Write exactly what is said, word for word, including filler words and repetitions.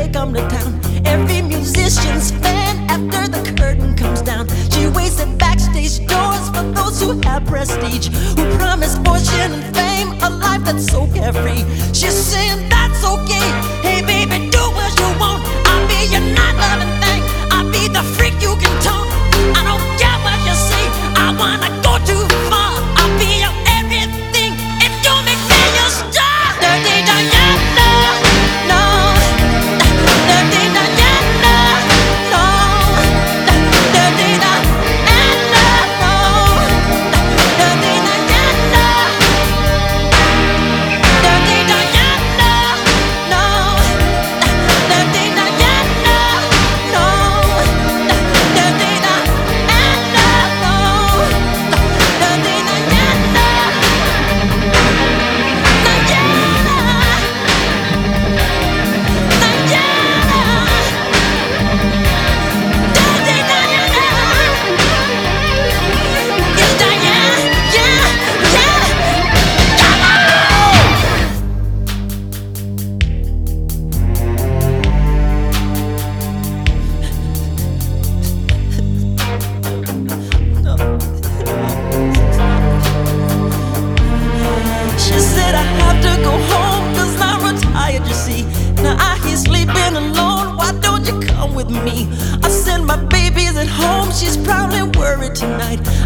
come to town. Every musician's fan after the curtain comes down. She waits at backstage doors for those who have prestige, who promise fortune and fame, a life that's so carefree. She's saying that's okay. Hey baby, do what you want. I'll be your not loving thing. I'll be the freak you can talk. I don't care what you say. I wanna go too far. I'll be your everything if you make me your star. Dirty Diana, no. Dirty Diana, no. Dirty Diana, no. Dirty Diana. Dirty Diana, no. Dirty Diana, no. Dirty Diana, no. Dirty Diana. She said I have to go home cause I'm retired, you see. Now I hear sleeping alone, why don't you come with me? I said my baby's at home, she's probably worried tonight.